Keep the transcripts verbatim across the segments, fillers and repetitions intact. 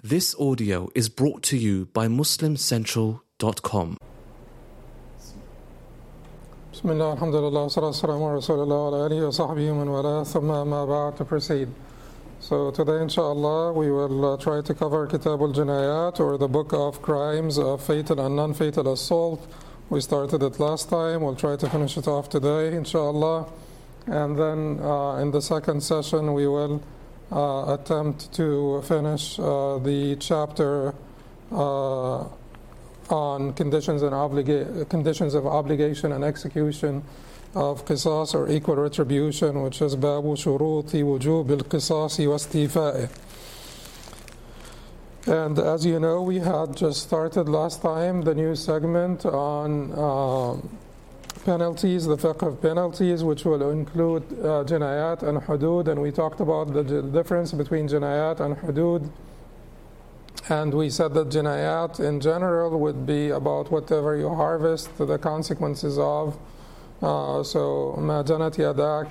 This audio is brought to you by muslim central dot com. Bismillah, alhamdulillah, salatu wassalamu ala rasulillah wa ala alihi wa sahbihi wa man wala, thumma ma ba'd, to proceed. So today, inshallah, we will uh, try to cover Kitab al-Jinayat, or the book of crimes of fatal and non-fatal assault. We started it last time. We'll try to finish it off today, inshallah. And then uh, in the second session, we will uh, attempt to finish uh, the chapter uh, on conditions and obliga- conditions of obligation and execution of qisas, or equal retribution, which is babu shuruti wujub al-qisasi wa istifa'i. And as you know, we had just started last time the new segment on uh, penalties, the fiqh of penalties, which will include uh, jinayat and hudud, and we talked about the j- difference between jinayat and hudud. And we said that jinayat in general would be about whatever you harvest, the consequences of. Uh, so, ma janat yadak.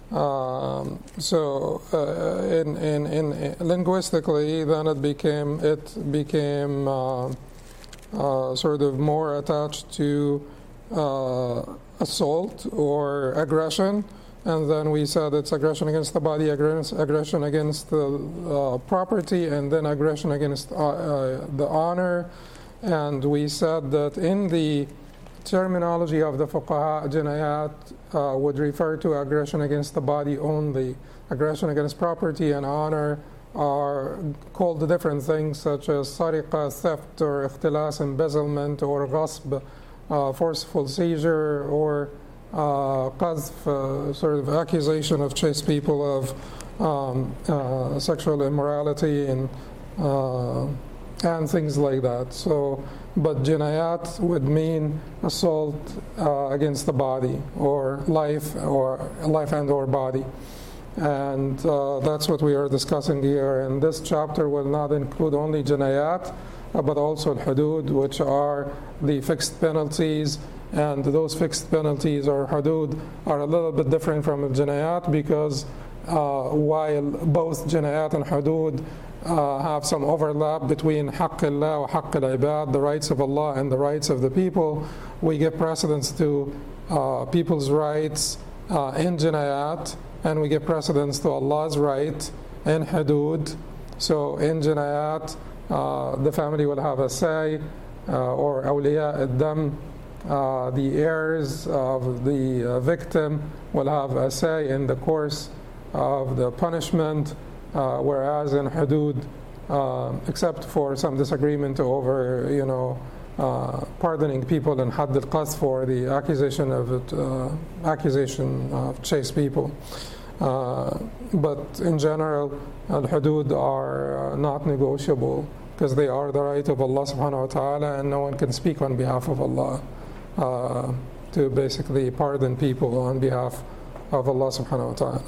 Um, so, uh, in, in, in linguistically, then it became it became uh, uh, sort of more attached to uh, assault or aggression. And then we said it's aggression against the body, aggression against the uh, property, and then aggression against uh, uh, the honor. And we said that in the terminology of the fuqaha, jinayat uh, would refer to aggression against the body only. Aggression against property and honor are called different things, such as sariqa, theft, or ikhtilas, embezzlement, or ghasb, uh, forceful seizure, or Uh, qadhf, uh, sort of accusation of chase people of um, uh, sexual immorality and uh, and things like that. So, but jinayat would mean assault uh, against the body, or life, or life and or body, and uh, that's what we are discussing here. And this chapter will not include only jinayat, uh, but also al-hudud, which are the fixed penalties. And those fixed penalties, or hudud, are a little bit different from jinayat, because uh, while both jinayat and hudud uh, have some overlap between haqq Allah wa haqq al-ibad, the rights of Allah and the rights of the people, we give precedence to uh, people's rights uh, in jinayat, and we give precedence to Allah's right in hudud. So in jinayat, uh, the family will have a say, uh, or awliya ad-dam, Uh, the heirs of the uh, victim will have a say in the course of the punishment, uh, whereas in hudud, uh, except for some disagreement over, you know, uh, pardoning people in hadd al-qadhf for the accusation of it, uh, accusation of chase people. Uh, but in general, al-hudud are uh, not negotiable, because they are the right of Allah subhanahu wa ta'ala, and no one can speak on behalf of Allah. Uh, to basically pardon people on behalf of Allah subhanahu wa ta'ala.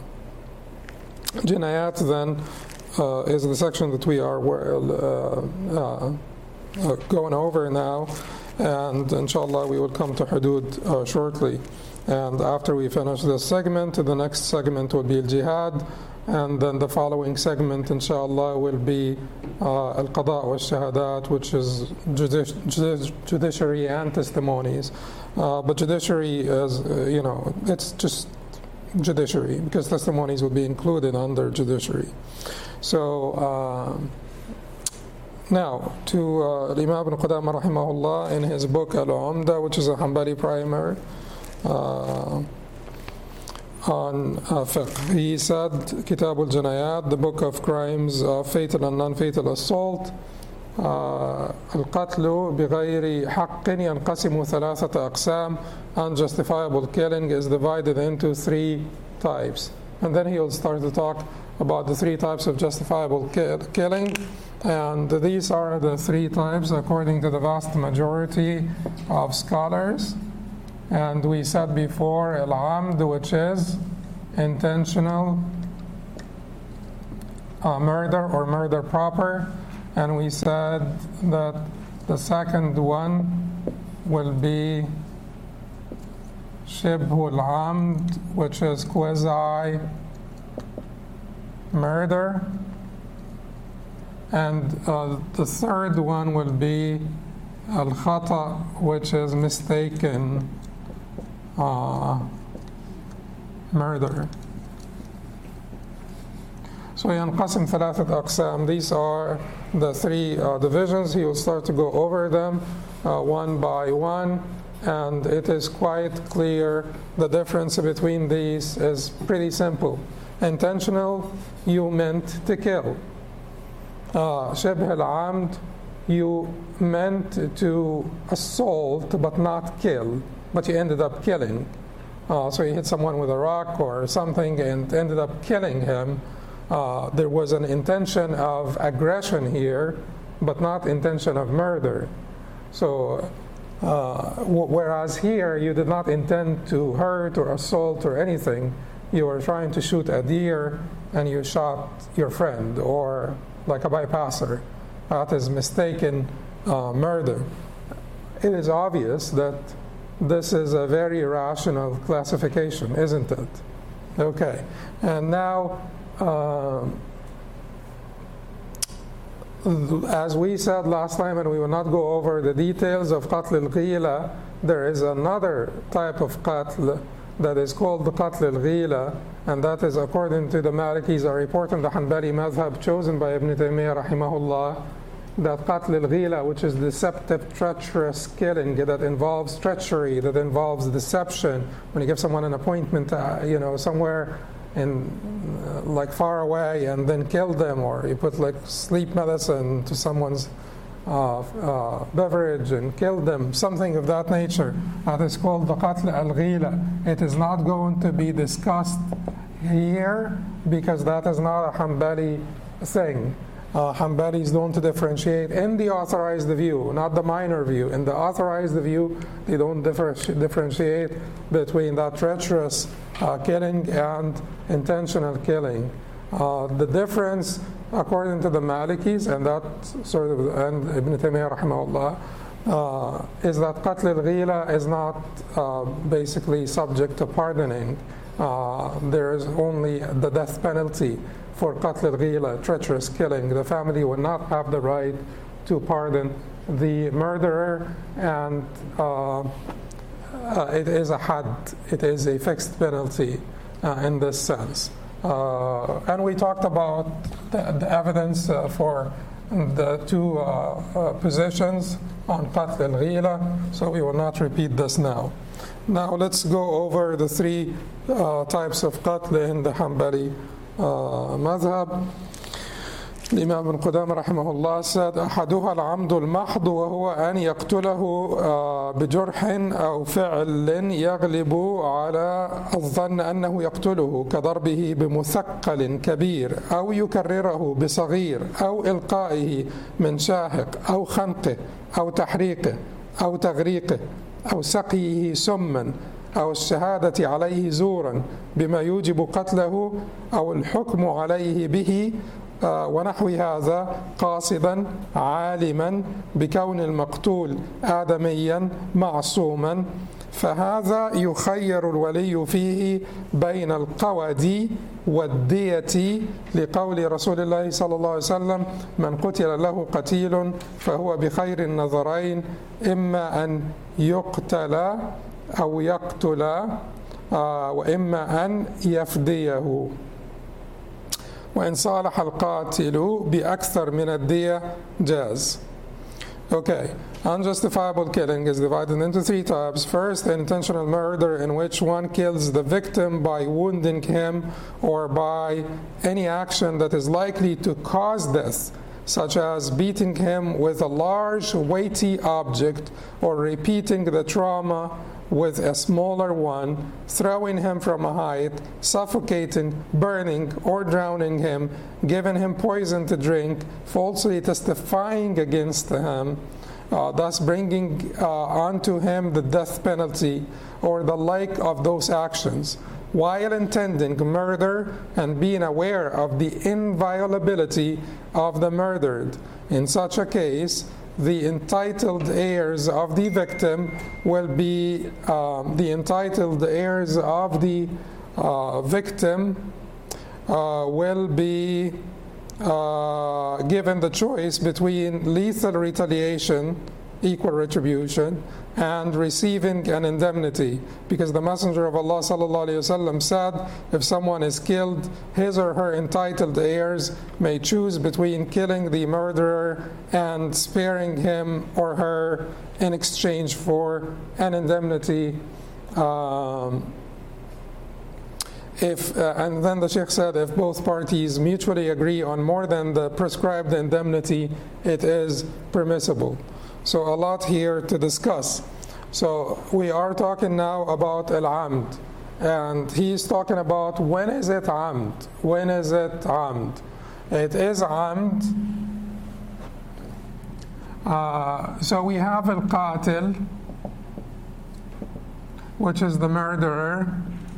Jinayat then uh, is the section that we are uh, uh, uh, going over now, and inshallah we will come to hudud uh, shortly. And after we finish this segment, the next segment will be al-jihad, and then the following segment, inshallah, will be uh, al-qada' wa shahadat, which is judici- judici- judiciary and testimonies. Uh, but judiciary is, uh, you know, it's just judiciary, because testimonies would be included under judiciary. So, uh, now, to uh, Imam ibn Qudamah rahimahullah, in his book Al-Umda, which is a Hanbali primer, uh, on uh, fiqh. He said, Kitab al-Jinayat, the book of crimes of fatal and non-fatal assault. Al-Qatlu bighayri haqqin yanqasimu thalathata aqsam. Unjustifiable killing is divided into three types. And then he will start to talk about the three types of justifiable ki- killing. And these are the three types according to the vast majority of scholars. And we said before, al-amd, which is intentional uh, murder or murder proper. And we said that the second one will be shibhu al-amd, which is quasi murder. And uh, the third one will be al-khata, which is mistaken uh, murder. So ينقسم ثلاثة أقسام. These are the three uh, divisions. He will start to go over them uh, one by one, and it is quite clear the difference between these is pretty simple. Intentional, you meant to kill. Uh, شبه العمد, you meant to assault but not kill, but you ended up killing. Uh, so you hit someone with a rock or something and ended up killing him. Uh, there was an intention of aggression here, but not intention of murder. So, uh, w- whereas here you did not intend to hurt or assault or anything, you were trying to shoot a deer and you shot your friend, or like a bypasser. That is mistaken uh, murder. It is obvious that this is a very rational classification, isn't it? Okay, and now, uh, as we said last time, and we will not go over the details of qatl al-ghila, there is another type of qatl that is called the qatl al-ghila, and that is, according to the Malikis, a report in the Hanbali madhab chosen by Ibn Taymiyyah rahimahullah, that qatl al-ghila, which is deceptive, treacherous killing that involves treachery, that involves deception. When you give someone an appointment, uh, you know, somewhere in uh, like far away, and then kill them, or you put like sleep medicine to someone's uh, uh, beverage and kill them, something of that nature. That is called the qatl al-ghila. It is not going to be discussed here because that is not a Hanbali thing. Uh, Hanbalis don't differentiate in the authorized view, not the minor view. In the authorized view, they don't differenti- differentiate between that treacherous uh, killing and intentional killing. Uh, the difference, according to the Malikis, and that sort of, and Ibn Taymiyyah rahimahullah, uh, is that qatl al-ghila is not uh, basically subject to pardoning. Uh, there is only the death penalty for qatl al-ghila, treacherous killing. The family will not have the right to pardon the murderer, and uh, uh, it is a had, it is a fixed penalty uh, in this sense. Uh, and we talked about the, the evidence uh, for the two uh, uh, positions on qatl al-ghila, so we will not repeat this now. Now let's go over the three uh, types of qatl in the Hanbali uh, madhab. Imam ibn Qudama rahimahullah said, أحدها العمد المحض وهو أن يقتله بجرح أو فعل يغلب على الظن أنه يقتله كضربه بمثقل كبير أو يكرره بصغير أو إلقائه من شاهق أو خنقه أو تحريقه أو تغريقه أو سقيه سما أو الشهادة عليه زورا بما يوجب قتله أو الحكم عليه به ونحو هذا قاصدا عالما بكون المقتول آدميا معصوما، فهذا يخير الولي فيه بين القود والدية لقول رسول الله صلى الله عليه وسلم: من قتل له قتيل فهو بخير النظرين، إما أن يقتل أو يقتل وإما أن يفديه. وإن صالح القاتل بأكثر من الدية جاز. Okay, unjustifiable killing is divided into three types. First, intentional murder, in which one kills the victim by wounding him or by any action that is likely to cause death, such as beating him with a large, weighty object or repeating the trauma with a smaller one, throwing him from a height, suffocating, burning, or drowning him, giving him poison to drink, falsely testifying against him, uh, thus bringing uh, onto him the death penalty, or the like of those actions, while intending murder and being aware of the inviolability of the murdered. In such a case, the entitled heirs of the victim will be um, the entitled heirs of the uh, victim uh, will be uh, given the choice between lethal retaliation, equal retribution, and receiving an indemnity, because the Messenger of Allah sallallahu alaihi wasallam said, if someone is killed, his or her entitled heirs may choose between killing the murderer and sparing him or her in exchange for an indemnity. Um, If, uh, and then the Sheikh said, if both parties mutually agree on more than the prescribed indemnity, it is permissible. So a lot here to discuss. So we are talking now about al-amd, and he's talking about when is it amd? When is it amd? It is amd. Uh, so we have al-qatil, which is the murderer.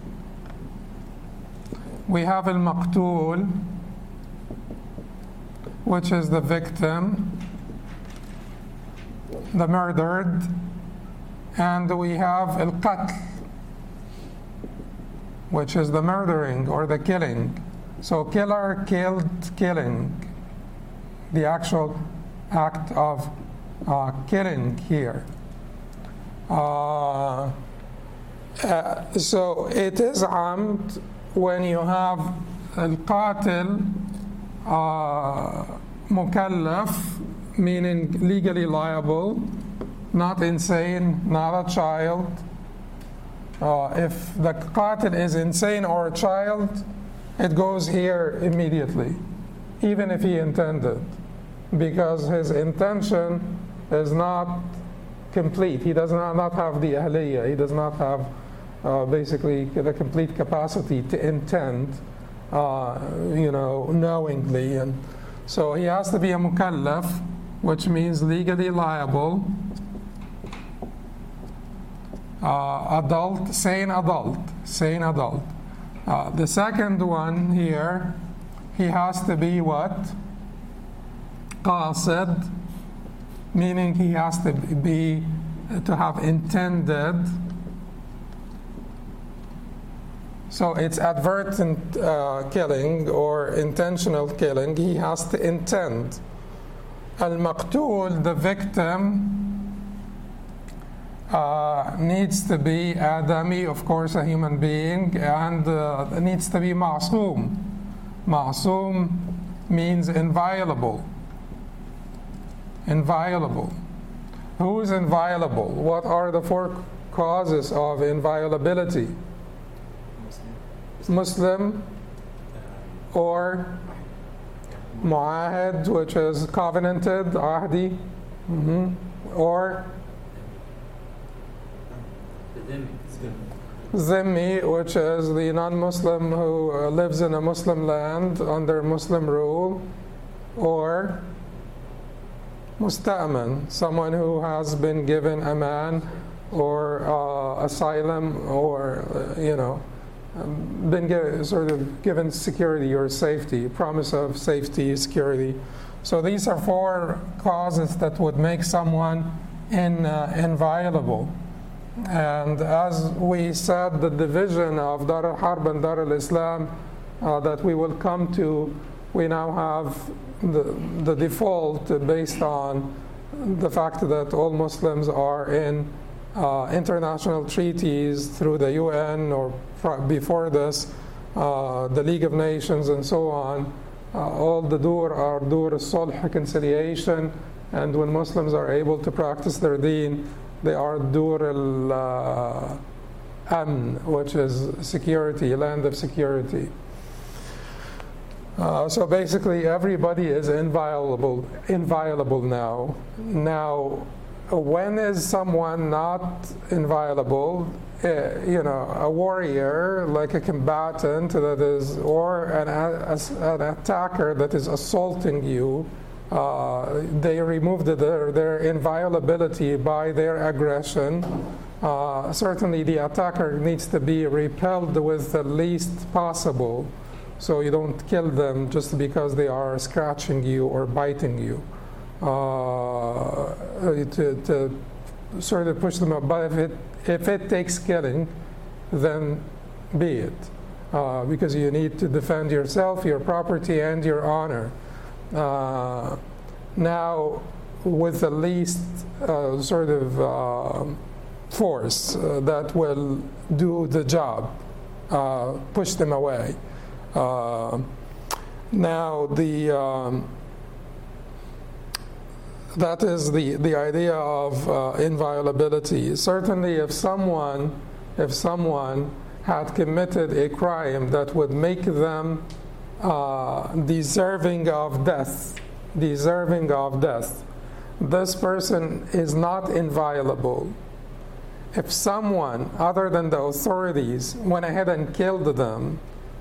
We have al-maqtul, which is the victim, the murdered, and we have al-qatl, which is the murdering or the killing. So killer, killed, killing, the actual act of uh, killing here. Uh, uh, so it is amd when you have al-qatil uh, mukallaf, meaning legally liable, not insane, not a child. Uh, if the qatil is insane or a child, it goes here immediately, even if he intended, because his intention is not complete. He does not, not have the ahliyah, he does not have Uh, basically the complete capacity to intend, uh, you know, knowingly. And so he has to be a mukallaf, which means legally liable, uh, adult, sane adult, sane adult. Uh, the second one here, he has to be what? Qasid, meaning he has to be, to have intended. So it's advertent uh, killing or intentional killing. He has to intend. Al-maqtul, the victim, uh, needs to be adami, of course, a human being, and uh, needs to be ma'soom. Ma'soom means inviolable. Inviolable. Who is inviolable? What are the four causes of inviolability? Muslim or mu'ahid, which is covenanted, ahdi, mm-hmm. or zimmi, which is the non-Muslim who uh, lives in a Muslim land under Muslim rule, or musta'man, someone who has been given aman or uh, asylum or, uh, you know, Um, been give, sort of given security or safety, promise of safety, security. So these are four causes that would make someone in, uh, inviolable. And as we said, the division of Dar al-Harb and Dar al-Islam uh, that we will come to, we now have the, the default based on the fact that all Muslims are in Uh, international treaties through the U N or before this, uh, the League of Nations and so on. Uh, all the dur are dur al-sulh, conciliation, and when Muslims are able to practice their deen, they are dur al-amn, which is security, land of security. Uh, so basically everybody is inviolable, inviolable now. Now, when is someone not inviolable? Uh, you know, a warrior, like a combatant that is, or an, a, an attacker that is assaulting you, uh, they remove the, their, their inviolability by their aggression. Uh, certainly the attacker needs to be repelled with the least possible, so you don't kill them just because they are scratching you or biting you. Uh, to, to sort of push them up. But if it, if it takes killing, then be it. Uh, because you need to defend yourself, your property, and your honor. Uh, now, with the least uh, sort of uh, force uh, that will do the job, uh, push them away. Uh, now, the um, that is the, the idea of uh, inviolability. Certainly, if someone, if someone had committed a crime that would make them uh, deserving of death, deserving of death, this person is not inviolable. If someone other than the authorities went ahead and killed them,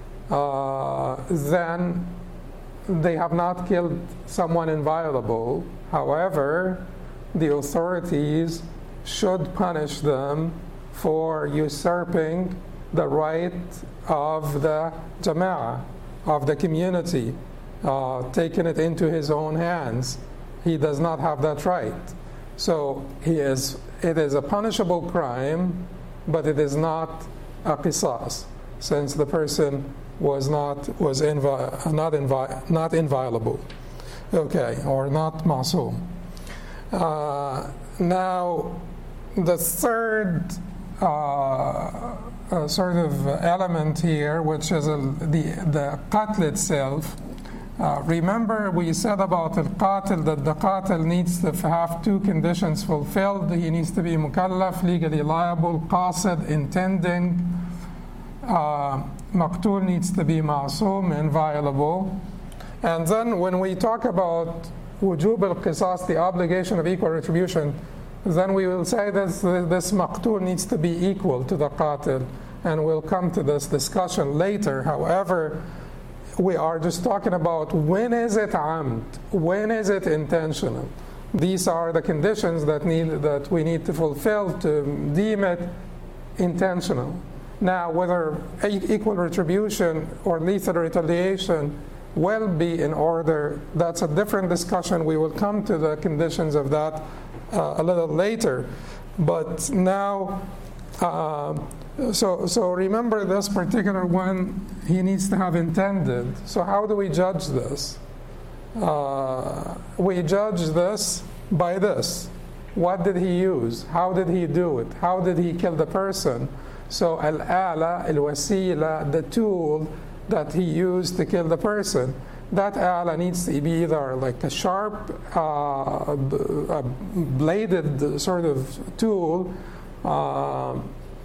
uh, then they have not killed someone inviolable. However, the authorities should punish them for usurping the right of the jama'ah, of the community, uh, taking it into his own hands. He does not have that right. So he is, it is a punishable crime, but it is not a qisas, since the person was not was invi- not invi- not inviolable, okay, or not ma'soom. Uh, now, the third uh, uh, sort of element here, which is a, the the qatl itself. Uh, remember, we said about al-qatil that the qatil needs to have two conditions fulfilled. He needs to be mukallaf, legally liable, qasid, intending. Uh, maqtul needs to be ma'soom, inviolable. And then when we talk about wujub al-qisas, the obligation of equal retribution, then we will say that this maqtul needs to be equal to the qatil. And we'll come to this discussion later. However, we are just talking about when is it amd, when is it intentional. These are the conditions that need that we need to fulfill to deem it intentional. Now, whether equal retribution or lethal retaliation will be in order, that's a different discussion. We will come to the conditions of that uh, a little later. But now, uh, So, so remember this particular one, he needs to have intended. So how do we judge this? Uh, we judge this by this. What did he use? How did he do it? How did he kill the person? So al-ala, al-wasila, the tool that he used to kill the person, that ala needs to be either like a sharp, uh, a bladed sort of tool, uh,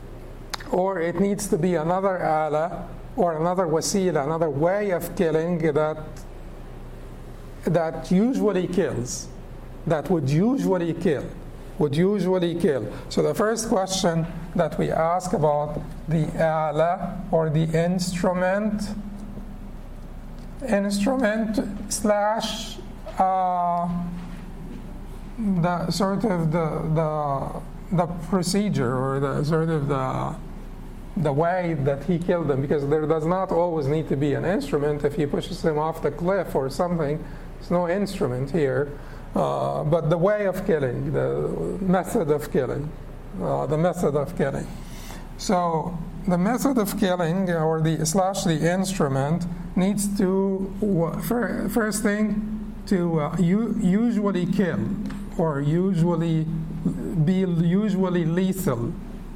or it needs to be another ala or another wasila, another way of killing that that usually kills, that would usually kill, would usually kill. So the first question that we ask about the ala or the instrument, instrument slash uh, the sort of the the the procedure or the sort of the the way that he killed them, because there does not always need to be an instrument. If he pushes him off the cliff or something, there's no instrument here. Uh, but the way of killing, the method of killing, uh, the method of killing. So the method of killing, or the slash the instrument, needs to, first thing, to uh, u- usually kill, or usually be usually lethal.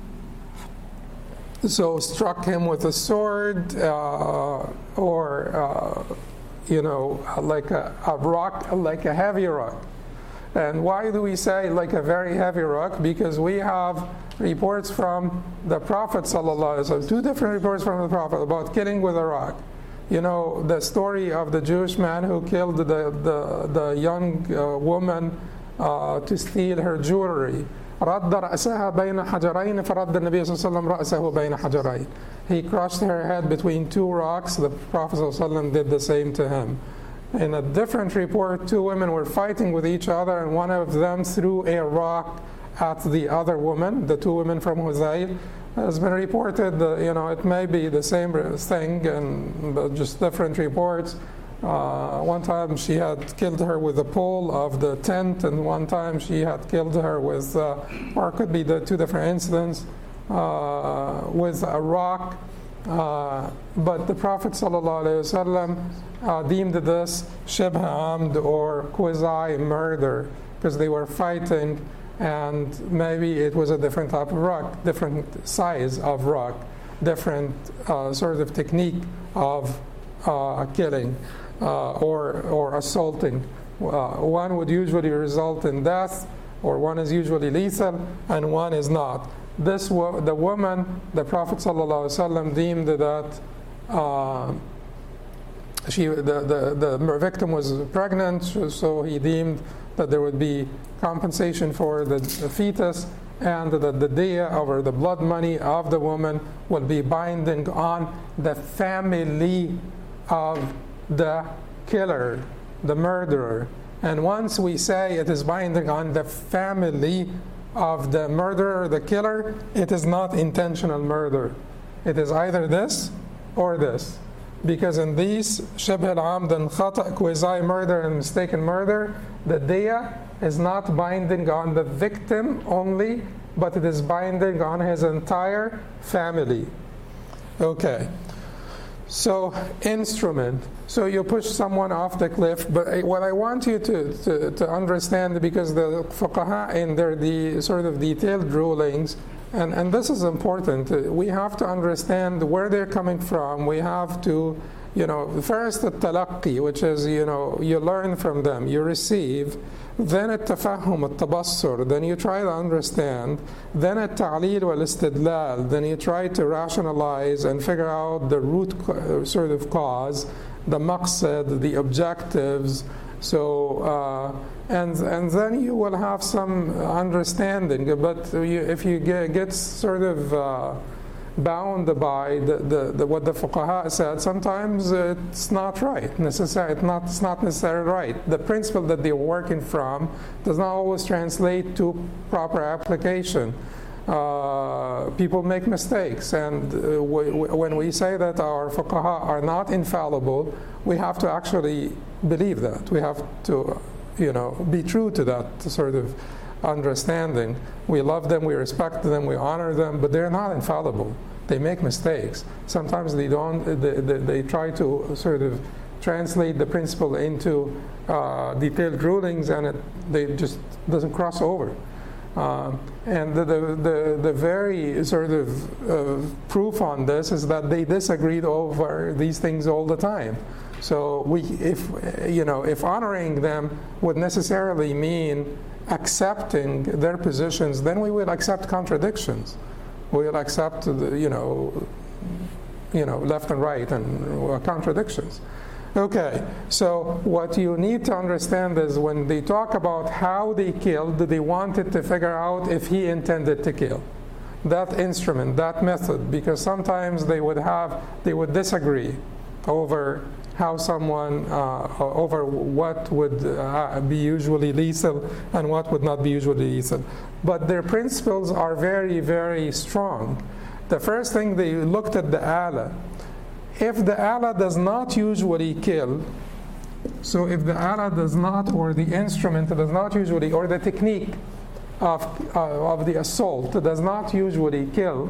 So struck him with a sword, uh, or uh, you know, like a, a rock, like a heavy rock. And why do we say like a very heavy rock? Because we have reports from the Prophet sallallahu alaihi wasallam, two different reports from the Prophet about killing with a rock. You know, the story of the Jewish man who killed the the, the young uh, woman uh, to steal her jewelry. رد رأسها بين حجرين فرد النبي صلى الله عليه وسلم رأسه بين حجرين. He crushed her head between two rocks. The Prophet صلى الله عليه وسلم did the same to him. In a different report, two women were fighting with each other, and one of them threw a rock at the other woman, the two women from Huzayl. Has been reported that, you know, it may be the same thing, and but just different reports. Uh, one time she had killed her with the pole of the tent, and one time she had killed her with, uh, or it could be the two different incidents, uh, with a rock. Uh, but the Prophet ﷺ uh, deemed this shibh amd or quasi-murder because they were fighting and maybe it was a different type of rock, different size of rock, different uh, sort of technique of uh, killing uh, or, or assaulting. Uh, one would usually result in death, or one is usually lethal, and one is not. This wo- the woman, the Prophet ﷺ deemed that uh, she, the, the, the victim was pregnant, so he deemed that there would be compensation for the, the fetus, and that the diya, or the blood money of the woman, will be binding on the family of the killer, the murderer. And once we say it is binding on the family of the murderer, the killer, it is not intentional murder. It is either this or this. Because in these shibh al-amd and khata, quasi-murder and mistaken murder, the diya is not binding on the victim only, but it is binding on his entire family. Okay. So, instrument. So you push someone off the cliff, but what I want you to, to, to understand, because the fuqaha in their the sort of detailed rulings, and, and this is important, we have to understand where they're coming from. We have to, you know, first the talaqqi, which is, you know, you learn from them, you receive, then التفهم التبصر, then you try to understand, then التعليل والاستدلال, then you try to rationalize and figure out the root co- sort of cause, the maqsad, the objectives. So uh, and and then you will have some understanding. But you, if you get, get sort of uh, bound by the, the, the, what the fuqaha said, sometimes it's not right. Necessary, it's not, it's not necessarily right. The principle that they're working from does not always translate to proper application. Uh, people make mistakes, and uh, we, we, when we say that our fuqaha are not infallible, we have to actually believe that. We have to, you know, be true to that sort of understanding. We love them, we respect them, we honor them, but they're not infallible. They make mistakes. Sometimes they don't. They, they, they try to sort of translate the principle into uh, detailed rulings, and it they just doesn't cross over. Uh, and the, the, the, the very sort of uh, proof on this is that they disagreed over these things all the time. So we, if you know, if honoring them would necessarily mean accepting their positions, then we will accept contradictions. We will accept, the, you know, you know, left and right and uh, contradictions. Okay, so what you need to understand is when they talk about how they killed, they wanted to figure out if he intended to kill. That instrument, that method, because sometimes they would have, they would disagree over how someone, uh, over what would uh, be usually lethal and what would not be usually lethal. But their principles are very, very strong. The first thing, they looked at the ala. If the ala does not usually kill, so if the ala does not, or the instrument does not usually, or the technique of, uh, of the assault does not usually kill,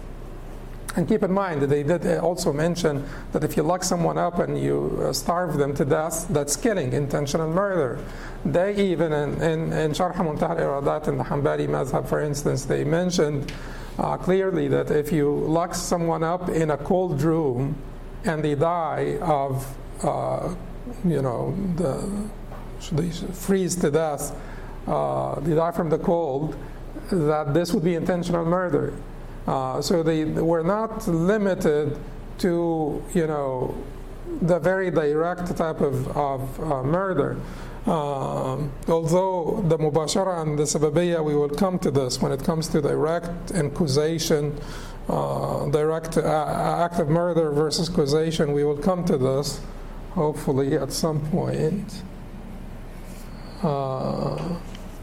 and keep in mind that they did also mention that if you lock someone up and you uh, starve them to death, that's killing, intentional murder. They even, in, in, in Sharh Muntaha al-Iradat in the Hanbali Madhab, for instance, they mentioned uh, clearly that if you lock someone up in a cold room and they die of, uh, you know, the, they freeze to death, uh, they die from the cold, that this would be intentional murder. Uh, so they were not limited to, you know, the very direct type of, of uh, murder. Um, although the mubashara and the sababiyya, we will come to this when it comes to direct and causation, uh, direct uh, act of murder versus causation. We will come to this, hopefully, at some point. Uh,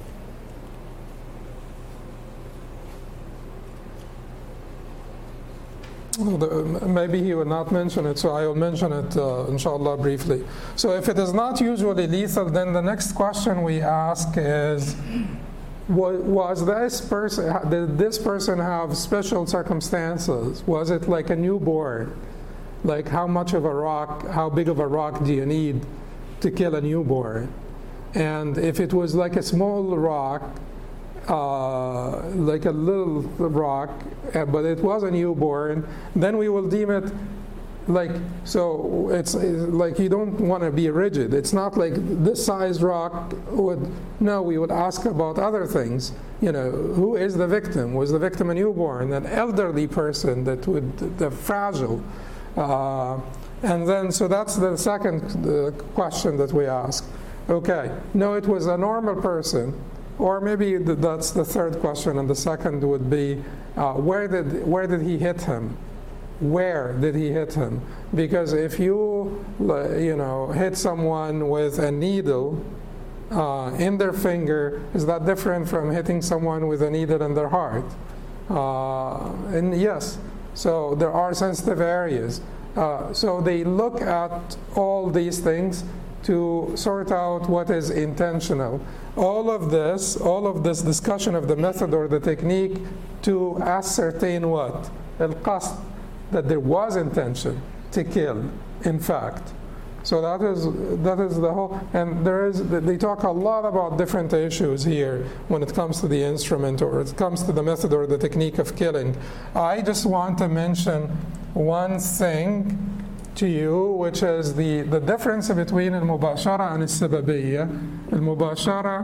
Maybe he will not mention it, so I will mention it, uh, inshallah, briefly. So if it is not usually lethal, then the next question we ask is, Was, was this person, did this person have special circumstances? Was it like a newborn? Like how much of a rock, how big of a rock do you need to kill a newborn? And if it was like a small rock, uh, like a little rock, uh, but it was a newborn, then we will deem it like, so it's, it's like you don't want to be rigid. It's not like this size rock would, no, we would ask about other things. You know, who is the victim? Was the victim a newborn, an elderly person that would, the fragile? Uh, and then, so that's the second uh, question that we ask. Okay, no, it was a normal person. Or maybe th that's the third question, and the second would be, uh, where did where did he hit him? Where did he hit him? Because if you, you know, hit someone with a needle uh, in their finger, is that different from hitting someone with a needle in their heart? Uh, and yes, so there are sensitive areas. Uh, so they look at all these things to sort out what is intentional. All of this, all of this discussion of the method or the technique to ascertain what? Al-qasd, that there was intention to kill, in fact. So that is that is the whole, and there is, they talk a lot about different issues here when it comes to the instrument or it comes to the method or the technique of killing. I just want to mention one thing to you, which is the, the difference between al-mubashara and al-sababiyya. Al-mubashara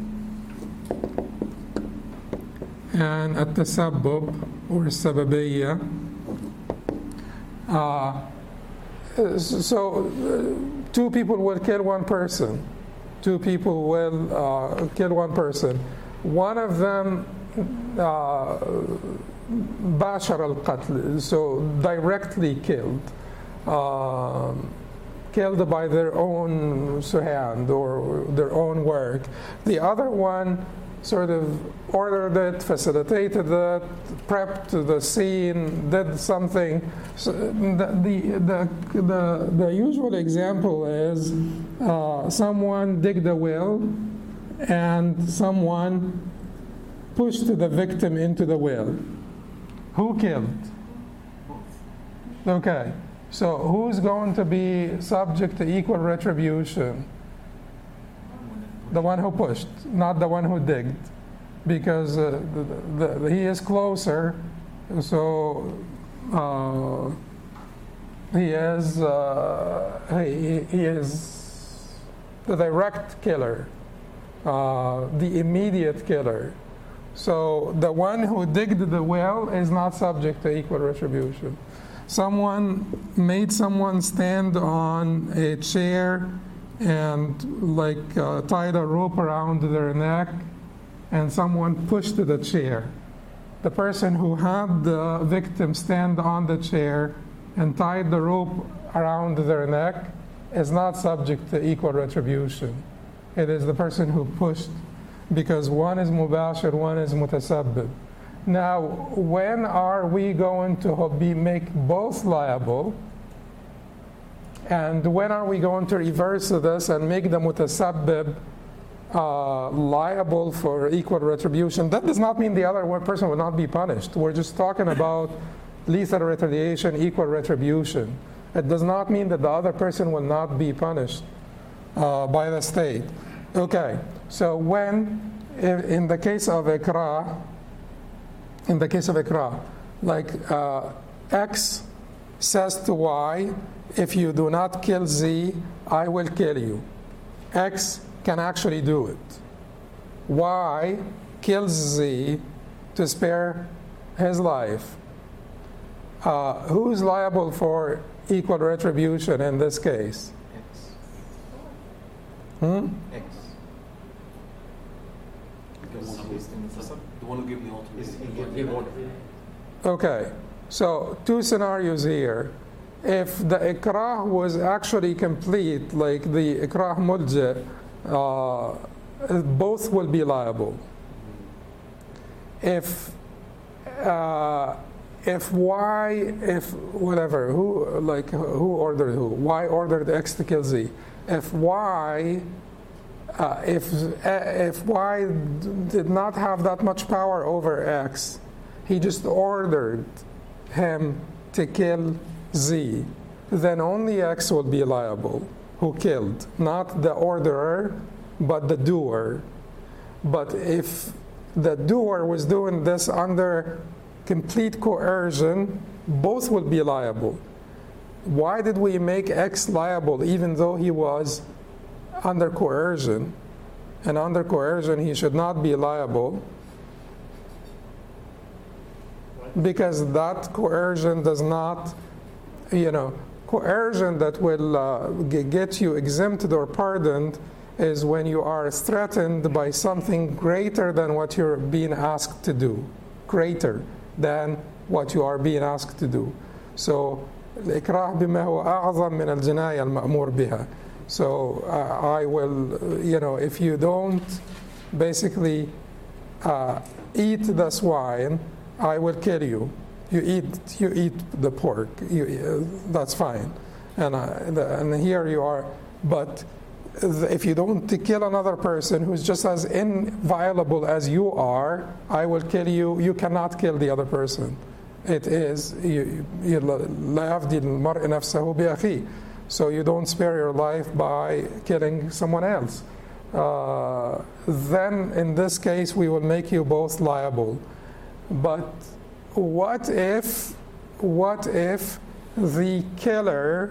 and al-tasabbub or al-sababiyya. Uh, so uh, two people will kill one person. Two people will uh, kill one person. One of them uh, bashar al-qatl, so directly killed. Uh, killed by their own hand or their own work. The other one sort of ordered it, facilitated it, prepped the scene, did something. So the, the, the, the, the usual example is uh, someone digged a well and someone pushed the victim into the well. Who killed? Okay. So who's going to be subject to equal retribution? The one who pushed, not the one who digged, because uh, the, the, the, he is closer, so uh, he is uh, he, he is the direct killer, uh, the immediate killer. So the one who digged the well is not subject to equal retribution. Someone made someone stand on a chair and like uh, tied a rope around their neck, and someone pushed the chair. The person who had the victim stand on the chair and tied the rope around their neck is not subject to equal retribution. It is the person who pushed, because one is mubashir, one is mutasabbib. Now, when are we going to be make both liable? And when are we going to reverse this and make the mutasabbib uh, liable for equal retribution? That does not mean the other one person will not be punished. We're just talking about lethal retaliation, equal retribution. It does not mean that the other person will not be punished uh, by the state. Okay, so when, in the case of ikrah, in the case of ikrah, like uh, X says to Y, if you do not kill Z, I will kill you. X can actually do it. Y kills Z to spare his life. Uh, who's liable for equal retribution in this case? X. Hmm? X. The one who gave me the ultimate. Okay, so two scenarios here. If the ikrah was actually complete, like the ikrah mulja, uh, both will be liable. If uh, if Y, if whatever, who like who ordered who? Y ordered X to kill Z. If Y uh, if, if Y did not have that much power over X, he just ordered him to kill Z, then only X will be liable, who killed, not the orderer, but the doer. But if the doer was doing this under complete coercion, both will be liable. Why did we make X liable even though he was under coercion? And under coercion, he should not be liable, because that coercion does not, you know, coercion that will uh, get you exempted or pardoned is when you are threatened by something greater than what you're being asked to do, greater than what you are being asked to do. So, الإكراه بما هو أعظم من الجناية المأمور بها. So uh, I will, you know, if you don't basically uh, eat the swine, I will kill you. You eat, you eat the pork. You, uh, that's fine. And uh, the, and here you are. But if you don't kill another person who's just as inviolable as you are, I will kill you. You cannot kill the other person. It is لا يفدي المرء نفسه بأخيه. So you don't spare your life by killing someone else. Uh, then in this case we will make you both liable. But what if, what if the killer,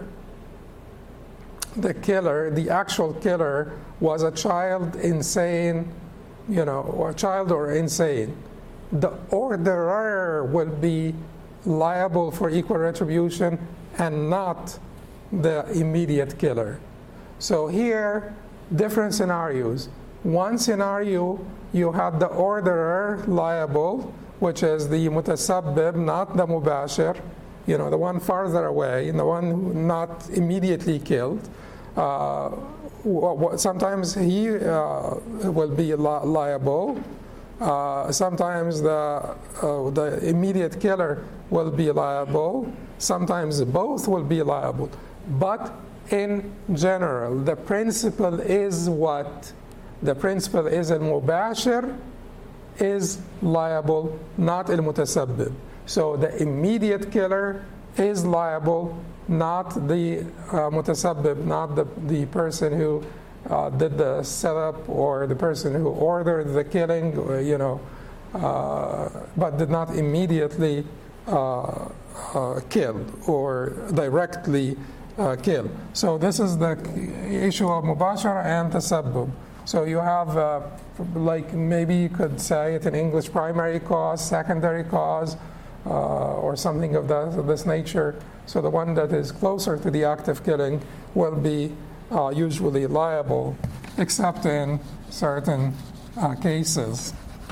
the killer, the actual killer was a child insane, you know, or a child or insane? The orderer will be liable for equal retribution and not the immediate killer. So here, different scenarios. One scenario, you have the orderer liable, which is the mutasabbib, not the mubashir, you know, the one farther away, the one who not immediately killed. Uh, sometimes he uh, will be li- liable. Uh, sometimes the, uh, the immediate killer will be liable. Sometimes both will be liable. But in general, the principle is what? The principle is al-mubashir is liable, not al-mutasabbib. So the immediate killer is liable, not the uh, mutasabbib, not the, the person who uh, did the setup or the person who ordered the killing, or, you know, uh, but did not immediately uh, uh, kill or directly uh, kill. So this is the issue of mubashara and tasabbub. So you have, uh, like maybe you could say it in English, primary cause, secondary cause, uh, or something of, that, of this nature. So the one that is closer to the act of killing will be uh, usually liable, except in certain uh, cases.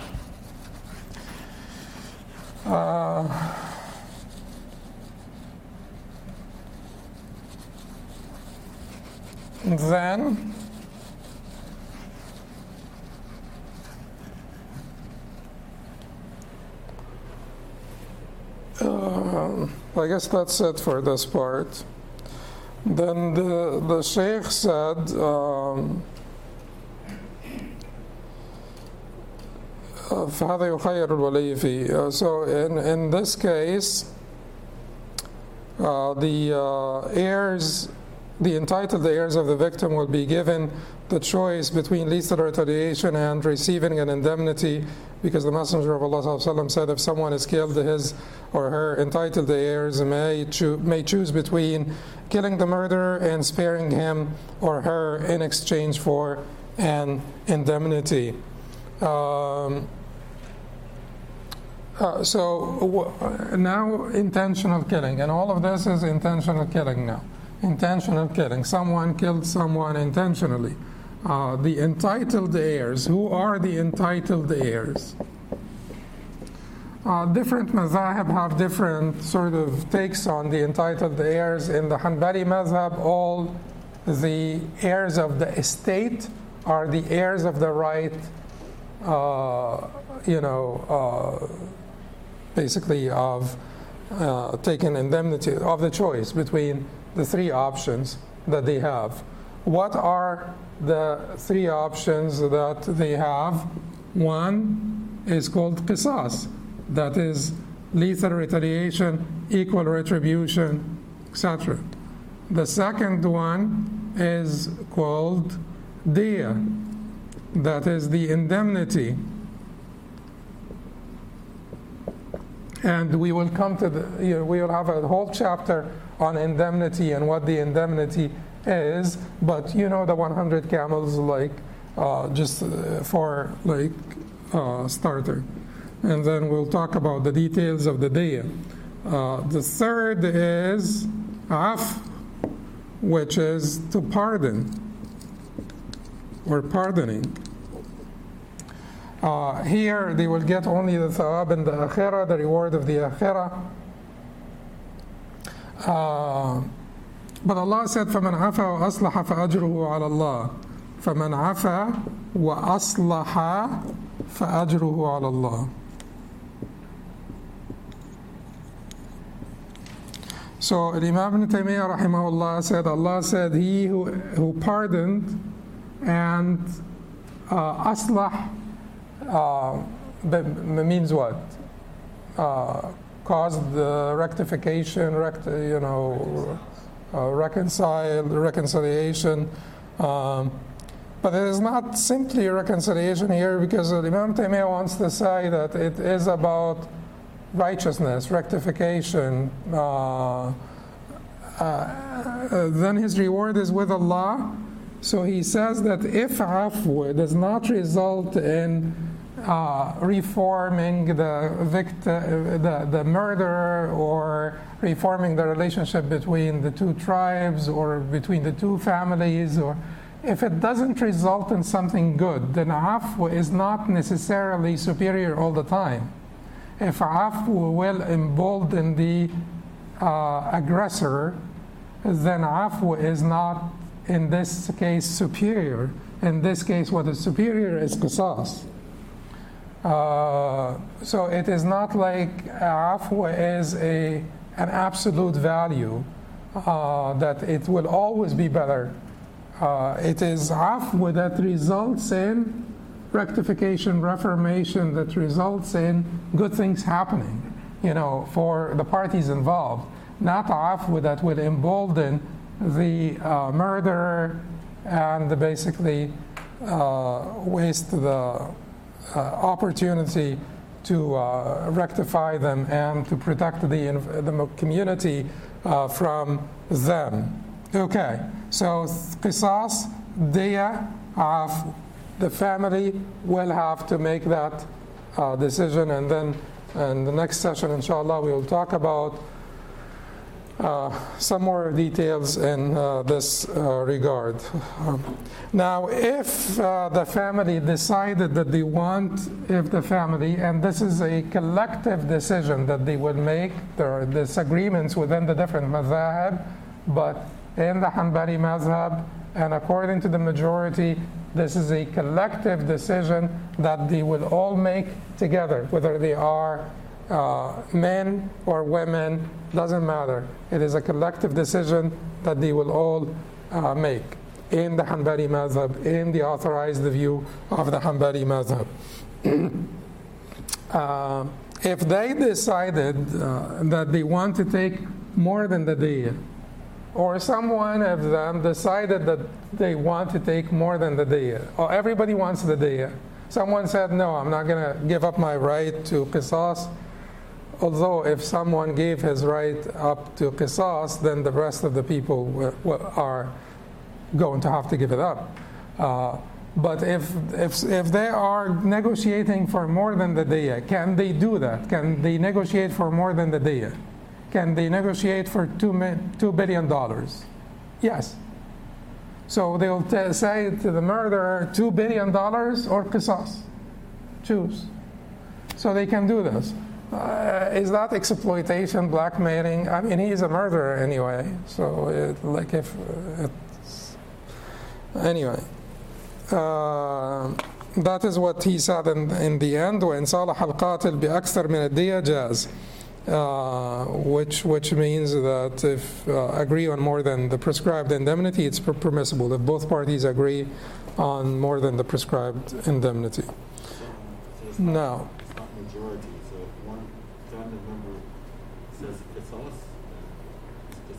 Uh, then Uh, I guess that's it for this part. Then the, the Sheikh said, um, فهذا يخير الولي فيه. So in, in this case, uh, the uh, heirs, the entitled heirs of the victim will be given the choice between lethal retaliation and receiving an indemnity, because the Messenger of Allah said if someone is killed, his or her entitled heirs may, choo- may choose between killing the murderer and sparing him or her in exchange for an indemnity. Um, uh, so w- now intentional killing, and all of this is intentional killing now. Intentional killing. Someone killed someone intentionally. Uh, the entitled heirs. Who are the entitled heirs? Uh, different mazahib have different sort of takes on the entitled heirs. In the Hanbali mazhab, all the heirs of the estate are the heirs of the right, uh, you know, uh, basically of uh, taking indemnity, of the choice between the three options that they have. What are the three options that they have. One is called qisas, that is lethal retaliation, equal retribution, et cetera. The second one is called diya, that is the indemnity. And we will come to the, you know, we will have a whole chapter on indemnity and what the indemnity is, but you know the one hundred camels, like uh, just uh, for like uh, starter. And then we'll talk about the details of the diya. Uh, the third is af, which is to pardon or pardoning. Uh, here they will get only the thawab in the akhirah, the reward of the akhirah. Uh, but Allah said, فَمَنْ عَفَى وَأَصْلَحَ فَأَجْرُهُ عَلَى اللَّهِ فَمَنْ عَفَى وَأَصْلَحَ فَأَجْرُهُ عَلَى اللَّهِ. So Imam Ibn Taymiyyah rahimahullah said, Allah said, he who, who pardoned and uh, aslah uh, means what? Uh, caused the rectification, rect, you know, uh, reconcile, reconciliation. Um, but it is not simply reconciliation here, because Imam Taymiyyah wants to say that it is about righteousness, rectification. Uh, uh, then his reward is with Allah. So he says that if afwa does not result in uh, reforming the victim, the, the murderer, or reforming the relationship between the two tribes or between the two families, or if it doesn't result in something good, then afwa is not necessarily superior all the time. If afwa will embolden the uh, aggressor, then afwa is not, in this case, superior. In this case, what is superior is qisas. Uh, so it is not like afwa is a, an absolute value, uh, that it will always be better. Uh, it is afwa that results in rectification, reformation, that results in good things happening, you know, for the parties involved. Not afwa that will embolden the uh, murderer and basically uh, waste the uh, opportunity to uh, rectify them and to protect the, the community uh, from them. Okay, so qisas, diya, af, the family will have to make that uh, decision, and then in the next session, inshallah, we will talk about Uh, some more details in uh, this uh, regard. Um, now, if uh, the family decided that they want, if the family, and this is a collective decision that they would make, there are disagreements within the different madhab, but in the Hanbali madhab, and according to the majority, this is a collective decision that they will all make together, whether they are Uh, men or women, doesn't matter. It is a collective decision that they will all uh, make in the Hanbali madhab, in the authorized view of the Hanbali madhab. uh, if they decided uh, that they want to take more than the diya, or someone of them decided that they want to take more than the diya, or everybody wants the diya, someone said, no, I'm not going to give up my right to qisas. Although if someone gave his right up to qisas, then the rest of the people are going to have to give it up. Uh, but if, if, if they are negotiating for more than the diya, can they do that? Can they negotiate for more than the diya? Can they negotiate for two, two billion dollars? Yes. So they'll t- say to the murderer, two billion dollars or qisas. Choose. So they can do this. Uh, is that exploitation, blackmailing? I mean, he is a murderer anyway. So, it, like, if uh, it's, anyway, uh, that is what he said in, in the end. وإن صالح القاتل بأكثر من الدية جاز. uh, which which means that if uh, agree on more than the prescribed indemnity, it's per- permissible. If both parties agree on more than the prescribed indemnity. So, so it's No. not, it's not majority. So if one family member says qisas, then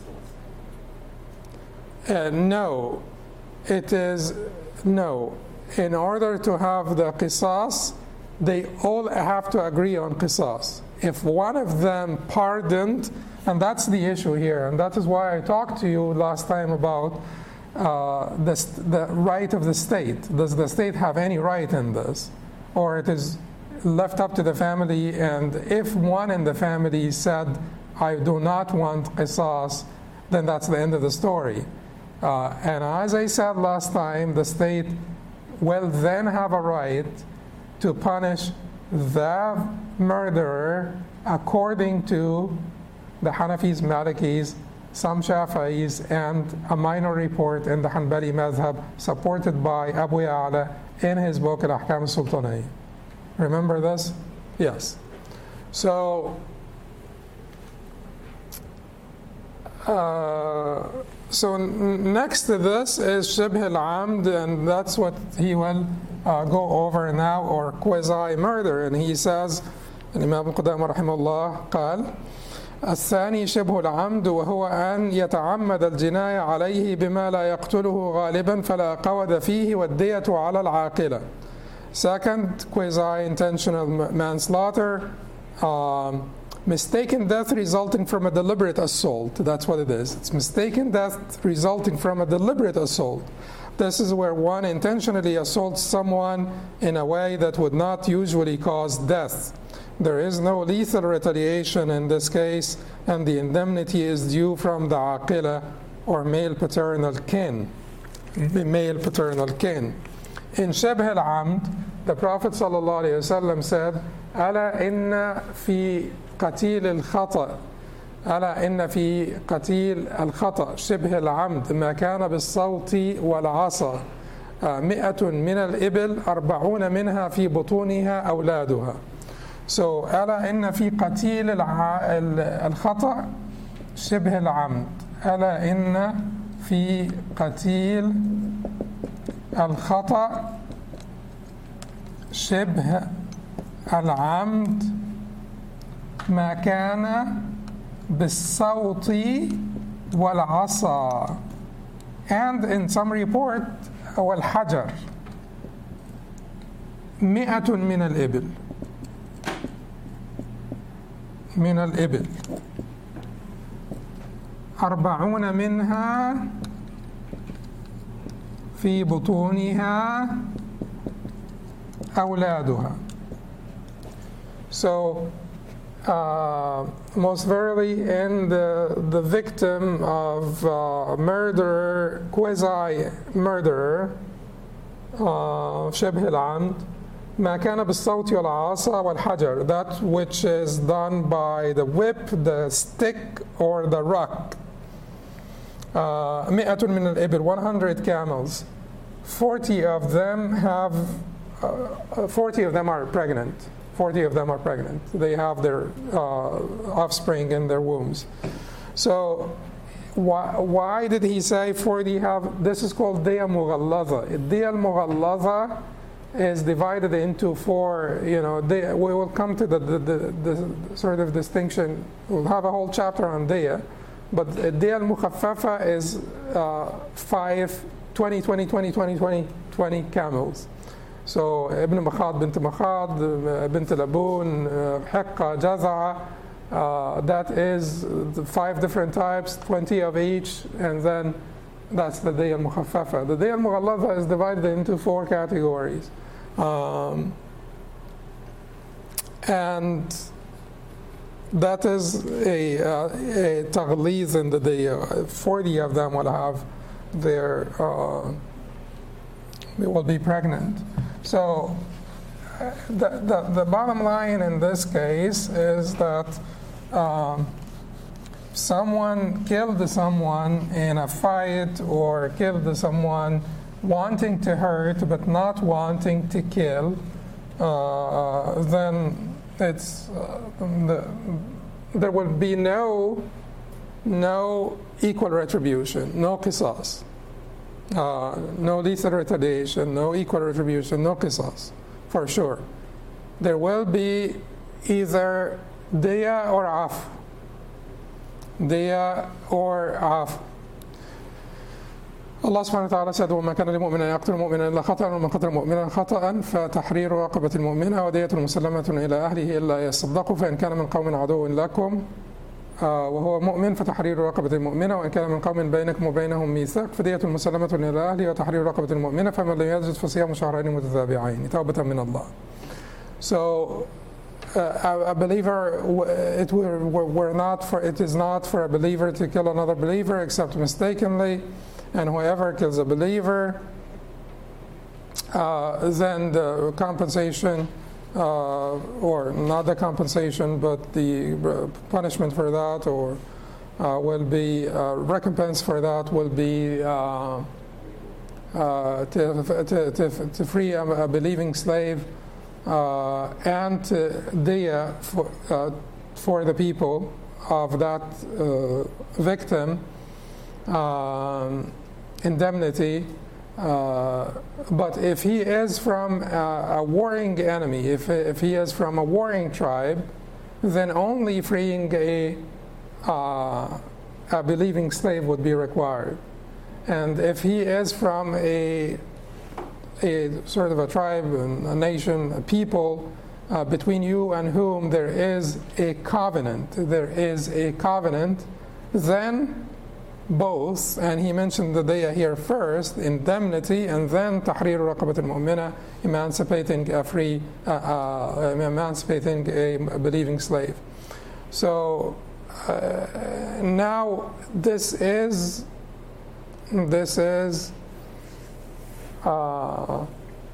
it's qisas. Uh, no, it is no. In order to have the qisas, they all have to agree on qisas. If one of them pardoned, and that's the issue here, and that is why I talked to you last time about uh, the, the right of the state. Does the state have any right in this? Or it is left up to the family, and if one in the family said, I do not want qisas, then that's the end of the story. Uh, and as I said last time, the state will then have a right to punish the murderer according to the Hanafis, Malikis, some Shafi'is, and a minor report in the Hanbali madhab supported by Abu Ya'la in his book Al-Ahkam al-Sultaniyya. Remember this? Yes. So, uh, so n- next to this is Shibh al-Amd, and that's what he will uh, go over now, or quasi-murder. And he says, Imam al-Qudama rahimahullah قال الثاني شبه العمد وهو أن يتعمد الجناية عليه بما لا يقتله غالبا فلا قود فيه والدية على العاقلة. Second, quasi-intentional manslaughter, um, mistaken death resulting from a deliberate assault. That's what it is. It's mistaken death resulting from a deliberate assault. This is where one intentionally assaults someone in a way that would not usually cause death. There is no lethal retaliation in this case, and the indemnity is due from the aqila, or male paternal kin. Male paternal kin. In Shibh al-Amd, the Prophet ﷺ said, ألا إن في قتيل الخطأ ألا إن في قتيل الخطأ شبه العمد ما كان بالصوت والعصا مئة من الإبل أربعون منها في بطونها أولادها. So ألا إن في قتيل الخطأ شبه العمد ألا إن في قتيل الخطأ شبه العمد ما كان بالصوت والعصا, and in some report والحجر مئة من الإبل من الإبل أربعون منها في بطونها أولادها. So uh, most verily in the, the victim of uh, murder, quasi-murderer, uh, شبه العمد, ما كان بالصوت والعصا والحجر, that which is done by the whip, the stick, or the rock. Uh, مئة من الإبل, one hundred camels. forty of them have, uh, forty of them are pregnant. forty of them are pregnant. They have their uh, offspring in their wombs. So why, why did he say forty have? This is called diya mughalladha. Diya mughalladha is divided into four, you know, diya, we will come to the, the, the, the sort of distinction. We'll have a whole chapter on diya, but diya al-mukhaffafa is uh, five, twenty, twenty, twenty, twenty, twenty, twenty camels. So Ibn Makhad, Bint Makhad, Bint Labun, Hiqqa, Jaza'a, uh, that is the five different types, twenty of each, and then that's the Diya al-Mukhaffafa. The Diya al-Mughalladha is divided into four categories. Um, and that is a, uh, a taghliz in the Diya. forty of them will have their, uh, they will be pregnant. So uh, the, the, the bottom line in this case is that um, someone killed someone in a fight, or killed someone wanting to hurt but not wanting to kill, uh, then it's uh, the, there will be no no equal retribution, no qisas, uh, no lethal retaliation, no equal retribution, no qisas, for sure. There will be either diya or af, diya or af. Allah subhanahu wa ta'ala said, وَمَا كَانَ لِمُؤْمِنٍ أَن يَقْتُلَ مُؤْمِنًا إِلَّا خَطَأً وَمَنْ قَتَلَ مُؤْمِنًا خَطَأً فَتَحْرِيرُ رَقَبَةٍ مُؤْمِنَةٍ وَدِيَةٌ مُسَلَّمَةٌ إِلَى أَهْلِهِ إِلَّا يَصَّدَّقُوا فَإِنْ كَانَ مِنْ قَوْمٍ عَدُوٍّ لَكُمْ وهو مؤمن فتحرير رقبة مؤمنة وإن كان من قوم بينكم وبينهم ميثاق فدية مسلمة إلى أهله وتحرير رقبة مؤمنة فمن لم يجد فصيام شهرين متتابعين توبة من الله. So uh, a believer, it were, were not for, it is not for a believer to kill another believer except mistakenly, and whoever kills a believer, uh, then the compensation, uh, or not the compensation, but the punishment for that, or uh, will be uh, recompense for that will be uh, uh, to, to, to, to free a, a believing slave. Uh, and uh, diya for, uh, for the people of that uh, victim, um, indemnity. Uh, but if he is from a, a warring enemy, if, if he is from a warring tribe, then only freeing a, uh, a believing slave would be required. And if he is from a a sort of a tribe, a nation, a people uh, between you and whom there is a covenant, there is a covenant, then both, and he mentioned the diya here first, indemnity, and then tahrir raqabat al-mu'mina, emancipating a free, uh, uh, emancipating a believing slave. So uh, now this is, this is Uh,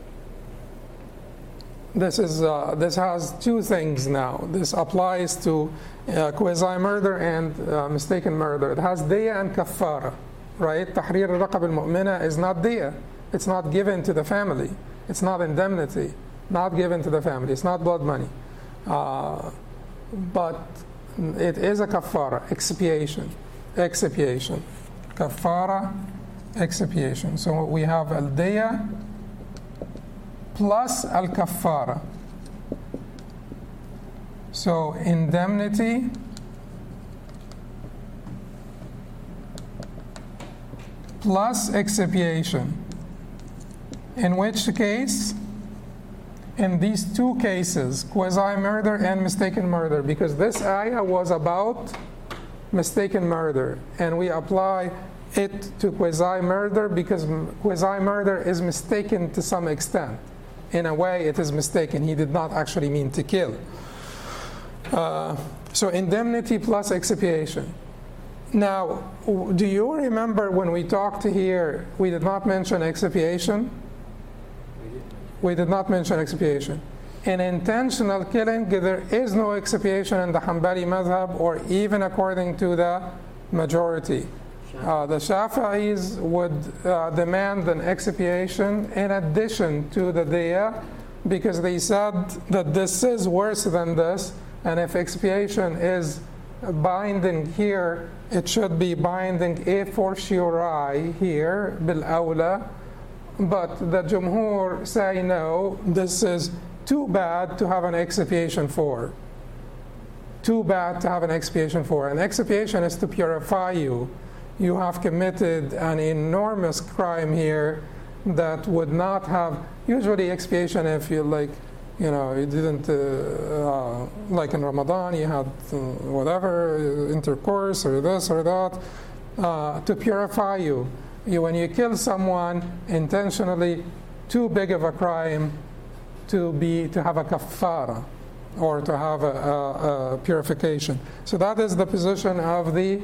this is uh, this has two things now. This applies to uh, quasi-murder and uh, mistaken murder. It has diya and kaffara, right? Tahrir al-raqab al-mu'mina is not diya. It's not given to the family. It's not indemnity. Not given to the family. It's not blood money. Uh, but it is a kaffara, expiation, expiation, kaffara. Expiation. So we have al-diya plus al-kaffara. So indemnity plus expiation. In which case, in these two cases, quasi-murder and mistaken murder, because this ayah was about mistaken murder, and we apply it to quasi-murder because quasi-murder is mistaken to some extent. In a way, it is mistaken. He did not actually mean to kill. Uh, so indemnity plus expiation. Now, do you remember when we talked here, we did not mention expiation? We did not mention expiation. In intentional killing, there is no expiation in the Hanbali madhab, or even according to the majority. Uh, the Shafi'is would uh, demand an expiation in addition to the diya, because they said that this is worse than this, and if expiation is binding here, it should be binding a fortiori here, bil awla. But the Jumhur say no, this is too bad to have an expiation for. Too bad to have an expiation for. An expiation is to purify you. You have committed an enormous crime here that would not have, usually expiation if you like, you know, you didn't, uh, uh, like in Ramadan, you had uh, whatever, intercourse or this or that, uh, to purify you. you. When you kill someone intentionally, too big of a crime to be, to have a kaffara, or to have a, a, a purification. So that is the position of the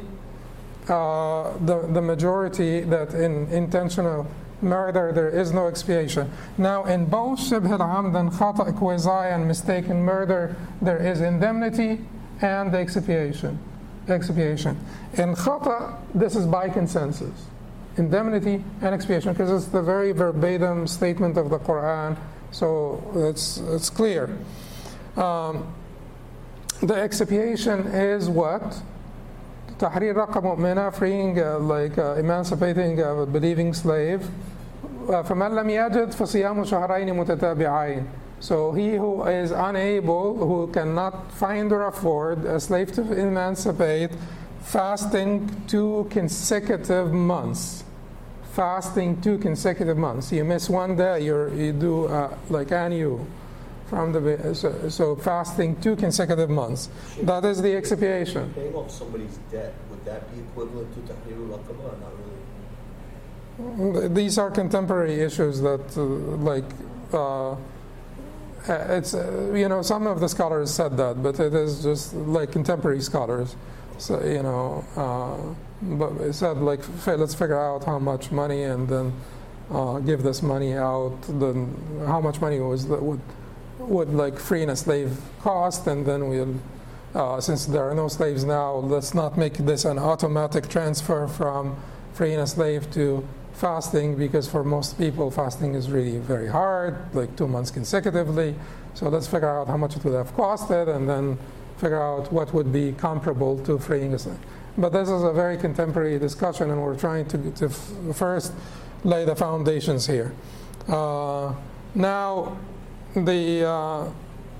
Uh, the, the majority, that in intentional murder there is no expiation. Now in both shibh al-amd and khata, quasi, and mistaken murder, there is indemnity and expiation. expiation. In khata, this is by consensus. Indemnity and expiation, because it's the very verbatim statement of the Quran, so it's, it's clear. Um, the expiation is what? تحرير رقبة مؤمنة, freeing, uh, like uh, emancipating a believing slave. Uh, فمن لم يجد فصيام شهرين متتابعين. So he who is unable, who cannot find or afford a slave to emancipate, fasting two consecutive months. Fasting two consecutive months. You miss one day, you're, you do uh, like anu. From the, so, so fasting two consecutive months. That is the expiation. Paying off somebody's debt, would that be equivalent to tahrir al-raqaba or not really? These are contemporary issues that, uh, like, uh, it's, uh, you know, some of the scholars said that, but it is just like contemporary scholars. So, you know, uh, but it said, like, let's figure out how much money and then uh, give this money out, then how much money was that would would like freeing a slave cost, and then we'll, uh, since there are no slaves now, let's not make this an automatic transfer from freeing a slave to fasting, because for most people fasting is really very hard, like two months consecutively. So let's figure out how much it would have costed, and then figure out what would be comparable to freeing a slave. But this is a very contemporary discussion, and we're trying to, to f- first lay the foundations here. Uh, now, the uh,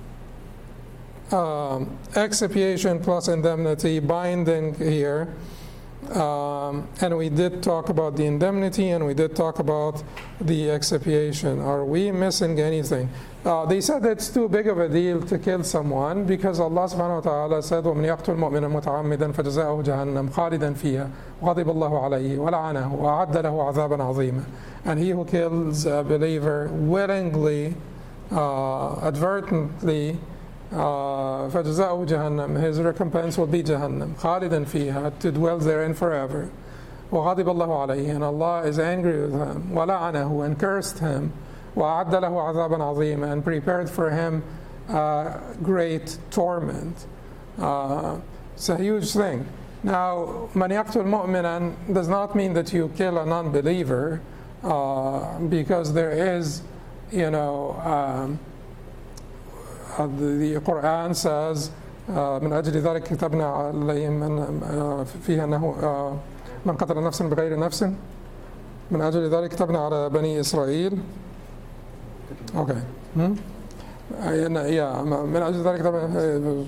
uh, expiation plus indemnity binding here, um, and we did talk about the indemnity, and we did talk about the expiation. Are we missing anything? Uh, they said it's too big of a deal to kill someone, because Allah subhanahu wa ta'ala said وَمَنْ يَقْتُلْ مُؤْمِنًا مُتَعَمِّدًا فَجَزَاؤُهُ جَهَنَّمْ خَالِدًا فِيهَا وَغَضِبَ اللَّهُ عَلَيْهِ وَلَعَنَهُ وَأَعَدَّ لَهُ عَذَابًا عَظِيمًا. And he who kills a believer willingly, Uh, advertently, uh, فَجَزَاؤُهُ جَهَنَّمْ, his recompense will be Jahannam, خَالِدًا فِيهَا, to dwell therein forever. وَغَضِبَ اللَّهُ عَلَيْهِ, and Allah is angry with him. وَلَعَنَهُ, and cursed him. وَأَعَدَّ لَهُ عَذَابًا عَظِيمًا, and prepared for him uh, great torment. Uh, it's a huge thing. Now, مَنْ يَقْتُلْ مُؤْمِنًا does not mean that you kill a non-believer, uh, because there is, you know, um, uh, the, the Quran says, من أجل ذلك كتبنا عليهم من فيها أنه من قتل نفسا بغير نفس من أجل ذلك كتبنا على بني إسرائيل. Okay. Hmm? Yeah, من أجل ذلك كتبنا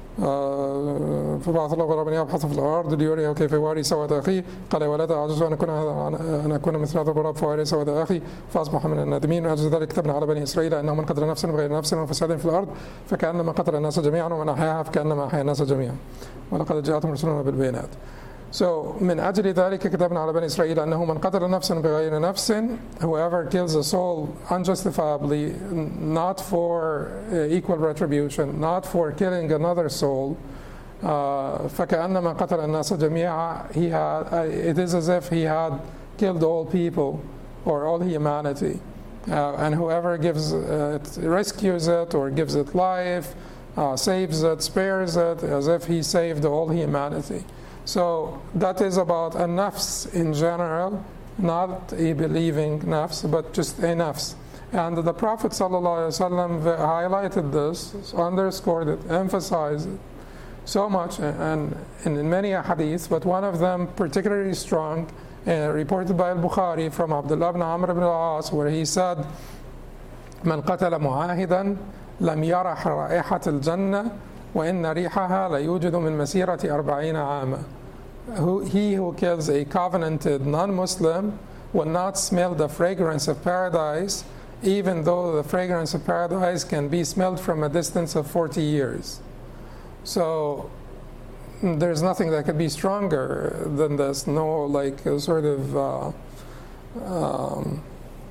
فبعث الله غرابا يبحث في الارض ليريه كيف يواري سوءة اخيه قال ولا تعجزوا ان اكون ان اكون مثل هذا الغراب فواري سوءة اخي فاصبح من النادمين. من اجل ذلك كتبنا على بني اسرائيل انه من قتل نفسا بغير نفس وفساد في الارض فكانما قتل الناس جميعا ومن احياها فكانما احيا الناس جميعا ولقد جاءتهم رسلنا بالبينات. So, من أجل ذلك كتبنا على بني إسرائيل أنه من قتل نفسا بغير نفس, whoever kills a soul unjustifiably, not for uh, equal retribution, not for killing another soul, uh, فكأنما قتل الناس جميعا, he had, uh, it is as if he had killed all people or all humanity. Uh, and whoever gives uh, it, rescues it or gives it life, uh, saves it, spares it, as if he saved all humanity. So that is about a nafs in general, not a believing nafs, but just a nafs. And the Prophet ﷺ highlighted this, underscored it, emphasized it so much, and, and in many hadiths, but one of them particularly strong, uh, reported by al-Bukhari from Abdullah ibn Amr ibn al-As, where he said, من قتل معاهدا لم يرح رائحة الجنة وإن ريحها ليوجد من مسيرة أربعين عاما. Who, he who kills a covenanted non-Muslim will not smell the fragrance of paradise, even though the fragrance of paradise can be smelled from a distance of forty years. So there's nothing that could be stronger than this. No, like a sort of uh, um,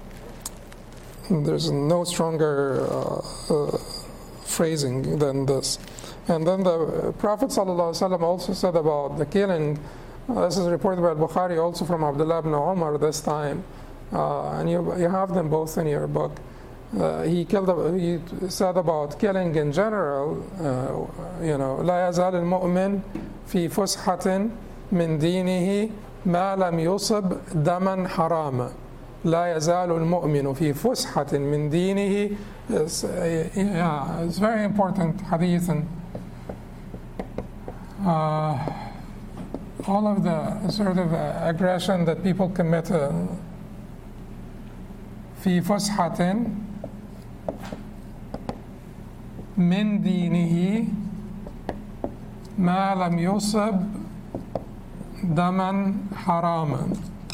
there's no stronger uh, uh, phrasing than this. And then the Prophet ﷺ also said about the killing, uh, this is reported by Bukhari also from Abdullah ibn Umar this time, uh, and you, you have them both in your book. Uh, he killed. He said about killing in general, uh, you know, لا يزال المؤمن في فسحة من دينه ما لم يصب دما حراما. لا يزال المؤمن في فسحة من دينه. It's, uh, yeah, it's very important hadith, and uh, all of the sort of uh, aggression that people commit uh, في فسحة من دينه ما لم يصب دما حراما.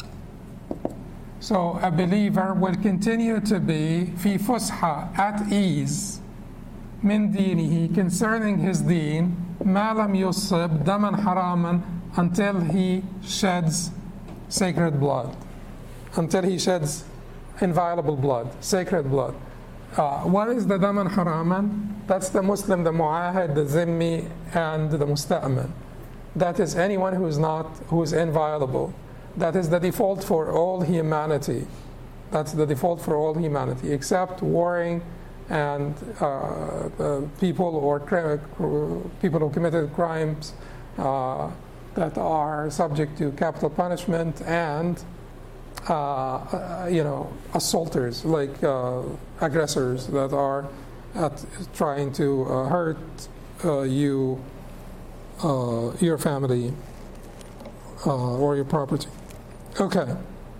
So a believer will continue to be في فسحة, at ease, من دينه, concerning his deen, ما لم يصب دما حراما, until he sheds sacred blood, until he sheds inviolable blood, sacred blood. Uh, what is the daman haraman? That's the Muslim, the mu'ahid, the zimmi, and the musta'man. That is anyone who is not, who is inviolable. That is the default for all humanity. That's the default for all humanity, except warring and uh, uh, people or cri- people who committed crimes uh, that are subject to capital punishment, and uh, uh, you know, assaulters, like uh, aggressors that are at trying to uh, hurt uh, you, uh, your family, uh, or your property. Okay.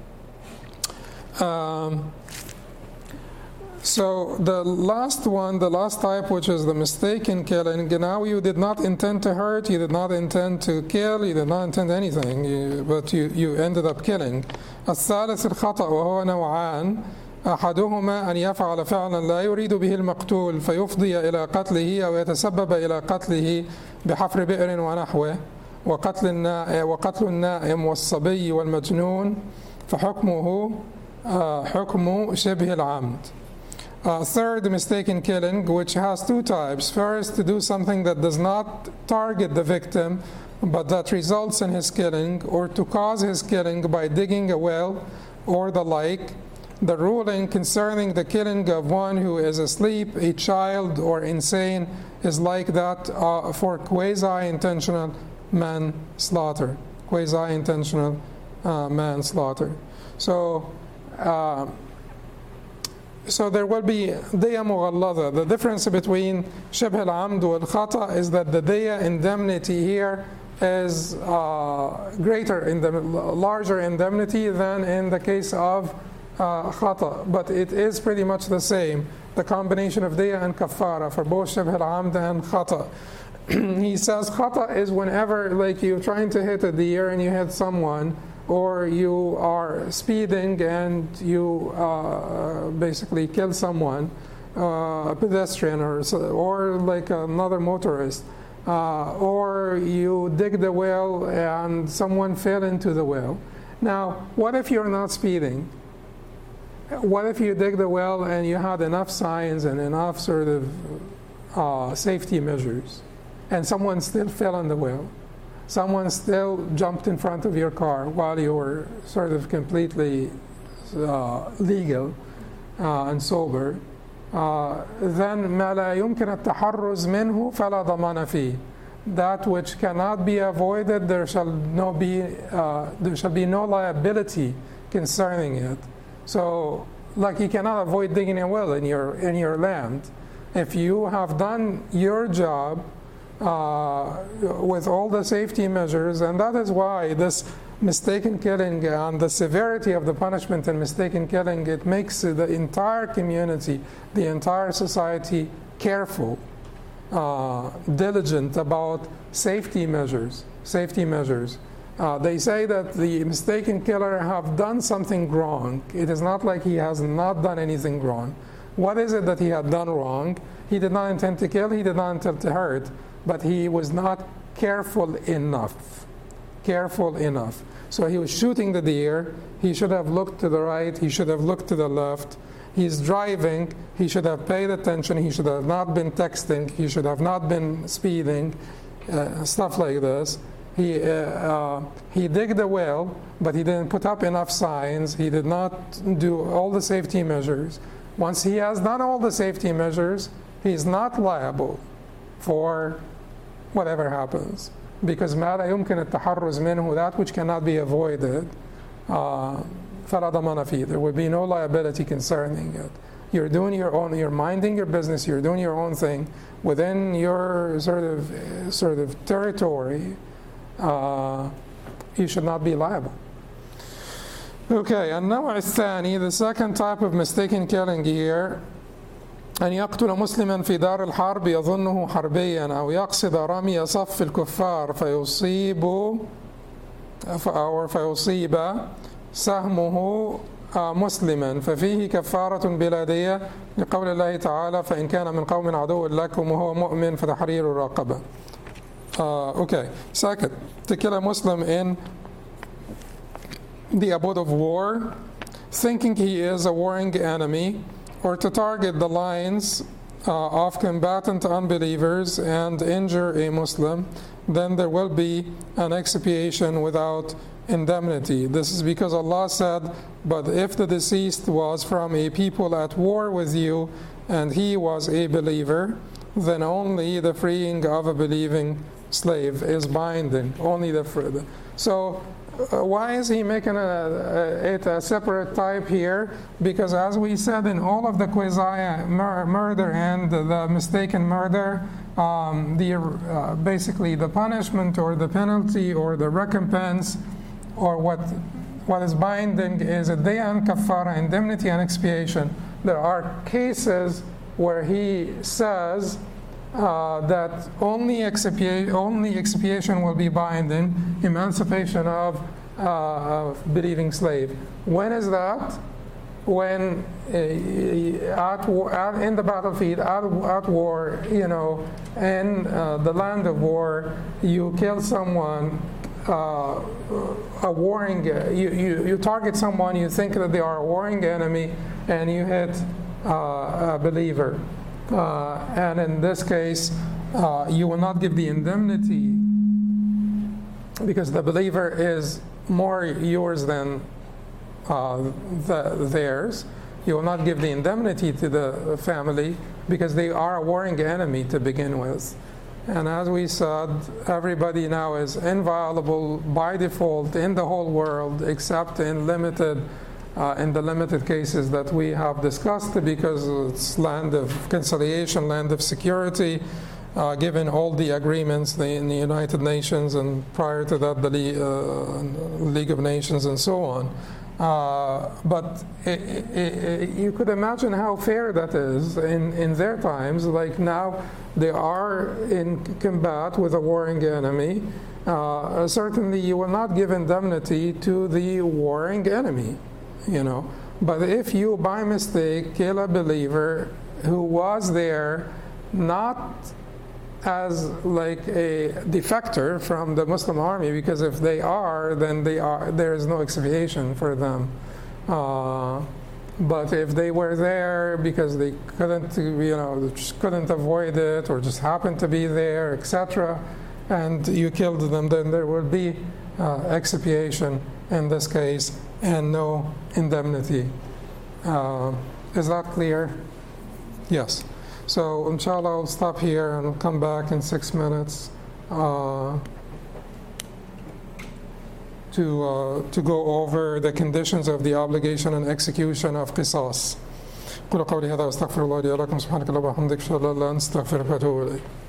Um, So the last one, the last type, which is the mistaken killing, now you did not intend to hurt, you did not intend to kill, you did not intend anything, you, but you, you ended up killing. الثالث الخطأ وهو نوعان. أحدهما أن يفعل فعلا لا يريد به المقتول فيفضي إلى قتله أو يتسبب إلى قتله بحفر بئر ونحوه وقتل النائم وقتل النائم والصبي والمجنون فحكمه حكم شبه العمد. Uh, third, mistaken killing, which has two types. First, to do something that does not target the victim, but that results in his killing, or to cause his killing by digging a well or the like. The ruling concerning the killing of one who is asleep, a child, or insane is like that uh, for quasi-intentional manslaughter. Quasi-intentional uh, manslaughter. So, uh, So there will be diya mughallada. The difference between shibh al-amd wal khata is that the diya indemnity here is uh, greater, in the larger indemnity than in the case of uh, khata. But it is pretty much the same, the combination of diya and kafara for both shibh al-amd and khata. He says khata is whenever, like, you're trying to hit a deer and you hit someone, or you are speeding and you uh, basically kill someone, uh, a pedestrian, or or like another motorist, uh, or you dig the well and someone fell into the well. Now, what if you're not speeding? What if you dig the well and you had enough signs and enough sort of uh, safety measures, and someone still fell in the well? Someone still jumped in front of your car while you were sort of completely uh, legal uh, and sober, uh, then ما لا يمكن التحرز منه فلا ضمان فيه. That which cannot be avoided, there shall no be uh, there shall be no liability concerning it. So, like, you cannot avoid digging a well in your in your land. If you have done your job Uh, with all the safety measures, and that is why this mistaken killing and the severity of the punishment in mistaken killing, it makes the entire community, the entire society careful, uh, diligent about safety measures. Safety measures. Uh, they say that the mistaken killer have done something wrong. It is not like he has not done anything wrong. What is it that he had done wrong? He did not intend to kill, he did not intend to hurt, but he was not careful enough. Careful enough. So he was shooting the deer. He should have looked to the right. He should have looked to the left. He's driving. He should have paid attention. He should have not been texting. He should have not been speeding. Uh, stuff like this. He uh, uh, he digged a well, but he didn't put up enough signs. He did not do all the safety measures. Once he has done all the safety measures, he's not liable for whatever happens, because ما لا يمكن التحرز منه, that which cannot be avoided, uh, فلا ضمان فيه. There will be no liability concerning it. You're doing your own, you're minding your business, you're doing your own thing within your sort of sort of territory, uh, you should not be liable. Okay, النوع الثاني, the second type of mistaken killing here, أن يقتل مسلما في دار الحرب يظنه حربيا أو يقصد رمي صف الكفار فيصيب أو فيصيب سهمه مسلما ففيه كفارة بلادية لقول الله تعالى فإن كان من قوم عدو لكم وهو مؤمن فتحرير رقبة. Uh, okay, second, to kill a Muslim in the abode of war, thinking he is a warring enemy, or to target the lines uh, of combatant unbelievers and injure a Muslim, then there will be an expiation without indemnity. This is because Allah said, but if the deceased was from a people at war with you and he was a believer, then only the freeing of a believing slave is binding. Only the free. So uh, why is he making a, a, it a separate type here? Because as we said in all of the quasi mur- murder and the, the mistaken murder, um, the uh, basically the punishment or the penalty or the recompense or what what is binding is a dayan, kafara, indemnity and expiation. There are cases where he says uh, that only, expia- only expiation will be binding, emancipation of uh, a believing slave. When is that? When uh, at war, at, in the battlefield, at, at war, you know, in uh, the land of war, you kill someone, uh, a warring, uh, you, you, you target someone, you think that they are a warring enemy, and you hit uh, a believer. Uh, and in this case, uh, you will not give the indemnity because the believer is more yours than uh, the, theirs. You will not give the indemnity to the family because they are a warring enemy to begin with. And as we said, everybody now is inviolable by default in the whole world except in limited Uh, in the limited cases that we have discussed, because it's land of conciliation, land of security, uh, given all the agreements the, in the United Nations and prior to that the Le- uh, League of Nations and so on. Uh, but it, it, it, you could imagine how fair that is in, in their times. Like now, they are in combat with a warring enemy. Uh, certainly, you will not give indemnity to the warring enemy. You know, but if you by mistake kill a believer who was there not as like a defector from the Muslim army, because if they are, then they are, there is no expiation for them. Uh, but if they were there because they couldn't, you know, just couldn't avoid it or just happened to be there, et cetera, and you killed them, then there will be uh, expiation in this case and no indemnity. Uh, is that clear? Yes. So inshallah I'll stop here and come back in six minutes uh, to uh, to go over the conditions of the obligation and execution of qisas. قولوا قولي هذا واستغفر الله لي ولكم سبحانك اللهم وبحمدك اشهد ان لا اله الا انت استغفرك واتوب اليك.